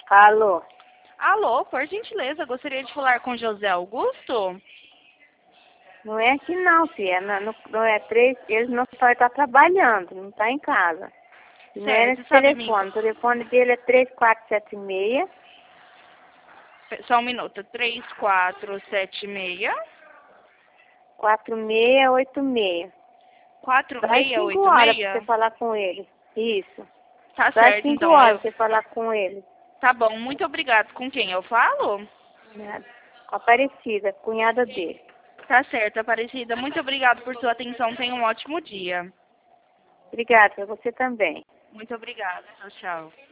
Alô? Alô, por gentileza, gostaria de falar com José Augusto? Não é aqui não, filha. Não é 3, ele não só está trabalhando, não está em casa. Não é Certo, nesse sabe telefone. O telefone dele é 3476 Só um minuto. 3476 4686. Vai 5 horas para você 4686? falar com ele. Isso. Tá Vai certo, 5 então. horas para você falar com ele. Tá bom, muito obrigado. Com quem eu falo? Né? Com a Aparecida, cunhada dele. Tá certo, Aparecida. Muito obrigado por sua atenção. Tenha um ótimo dia. Obrigada, para você também. Muito obrigada. Tchau, tchau.